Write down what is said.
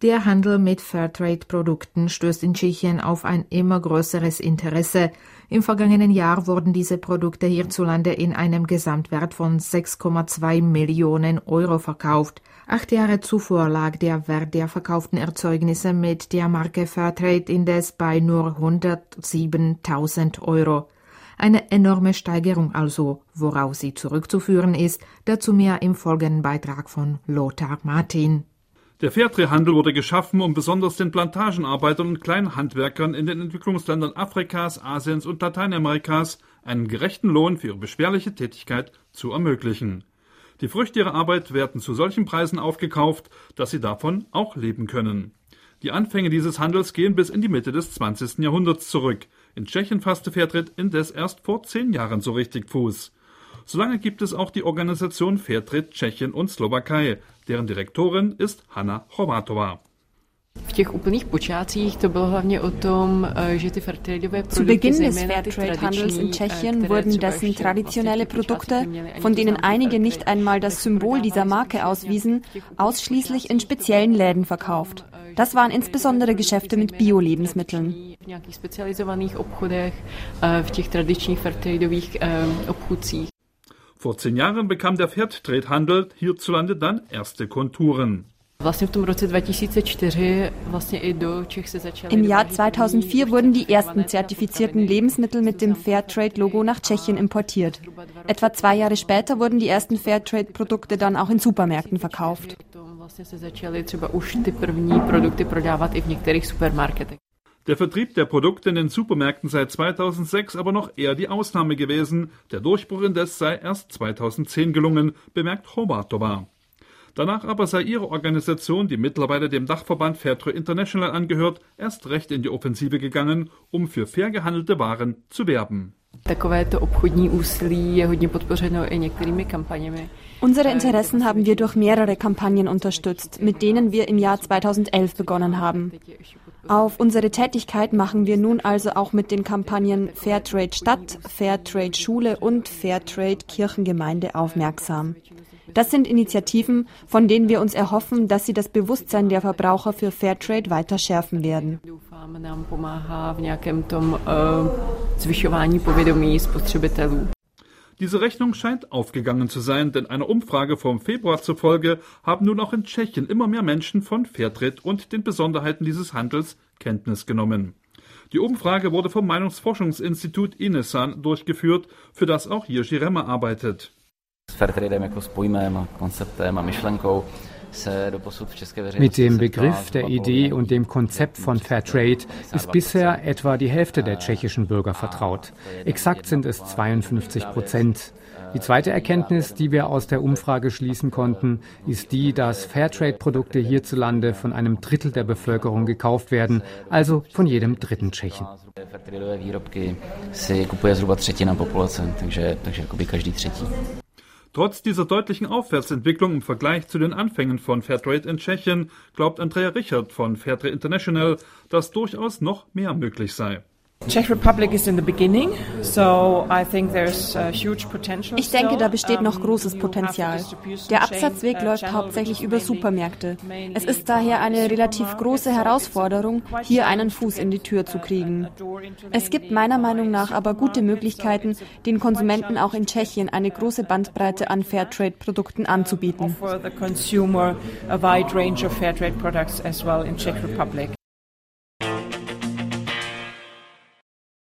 Der Handel mit Fairtrade-Produkten stößt in Tschechien auf ein immer größeres Interesse. Im vergangenen Jahr wurden diese Produkte hierzulande in einem Gesamtwert von 6,2 Millionen Euro verkauft. 8 Jahre zuvor lag der Wert der verkauften Erzeugnisse mit der Marke Fairtrade indes bei nur 107.000 Euro. Eine enorme Steigerung also, worauf sie zurückzuführen ist, dazu mehr im folgenden Beitrag von Lothar Martin. Der Fairtrade-Handel wurde geschaffen, um besonders den Plantagenarbeitern und kleinen Handwerkern in den Entwicklungsländern Afrikas, Asiens und Lateinamerikas einen gerechten Lohn für ihre beschwerliche Tätigkeit zu ermöglichen. Die Früchte ihrer Arbeit werden zu solchen Preisen aufgekauft, dass sie davon auch leben können. Die Anfänge dieses Handels gehen bis in die Mitte des 20. Jahrhunderts zurück. In Tschechien fasste Fairtrade indes erst vor 10 Jahren so richtig Fuß. Solange gibt es auch die Organisation Fairtrade Tschechien und Slowakei, deren Direktorin ist Hanna Chovátová. Zu Beginn des Fairtrade-Handels in Tschechien wurden dessen traditionelle Produkte, von denen einige nicht einmal das Symbol dieser Marke auswiesen, ausschließlich in speziellen Läden verkauft. Das waren insbesondere Geschäfte mit Bio-Lebensmitteln. Vor 10 Jahren bekam der Fairtrade-Handel hierzulande dann erste Konturen. Im Jahr 2004 wurden die ersten zertifizierten Lebensmittel mit dem Fairtrade-Logo nach Tschechien importiert. Etwa 2 Jahre später wurden die ersten Fairtrade-Produkte dann auch in Supermärkten verkauft. Der Vertrieb der Produkte in den Supermärkten sei 2006 aber noch eher die Ausnahme gewesen. Der Durchbruch indes sei erst 2010 gelungen, bemerkt Chovátová. Danach aber sei ihre Organisation, die mittlerweile dem Dachverband Fairtrade International angehört, erst recht in die Offensive gegangen, um für fair gehandelte Waren zu werben. Unsere Interessen haben wir durch mehrere Kampagnen unterstützt, mit denen wir im Jahr 2011 begonnen haben. Auf unsere Tätigkeit machen wir nun also auch mit den Kampagnen Fairtrade Stadt, Fairtrade Schule und Fairtrade Kirchengemeinde aufmerksam. Das sind Initiativen, von denen wir uns erhoffen, dass sie das Bewusstsein der Verbraucher für Fairtrade weiter schärfen werden. Diese Rechnung scheint aufgegangen zu sein, denn einer Umfrage vom Februar zufolge haben nun auch in Tschechien immer mehr Menschen von Fairtrade und den Besonderheiten dieses Handels Kenntnis genommen. Die Umfrage wurde vom Meinungsforschungsinstitut INESAN durchgeführt, für das auch Jiří Remmer arbeitet. Mit dem Begriff, der Idee und dem Konzept von Fairtrade ist bisher etwa die Hälfte der tschechischen Bürger vertraut. Exakt sind es 52%. Die zweite Erkenntnis, die wir aus der Umfrage schließen konnten, ist die, dass Fairtrade-Produkte hierzulande von einem Drittel der Bevölkerung gekauft werden, also von jedem dritten Tschechen. Trotz dieser deutlichen Aufwärtsentwicklung im Vergleich zu den Anfängen von Fairtrade in Tschechien glaubt Andrea Richert von Fairtrade International, dass durchaus noch mehr möglich sei. Ich denke, da besteht noch großes Potenzial. Der Absatzweg läuft hauptsächlich über Supermärkte. Es ist daher eine relativ große Herausforderung, hier einen Fuß in die Tür zu kriegen. Es gibt meiner Meinung nach aber gute Möglichkeiten, den Konsumenten auch in Tschechien eine große Bandbreite an Fairtrade-Produkten anzubieten.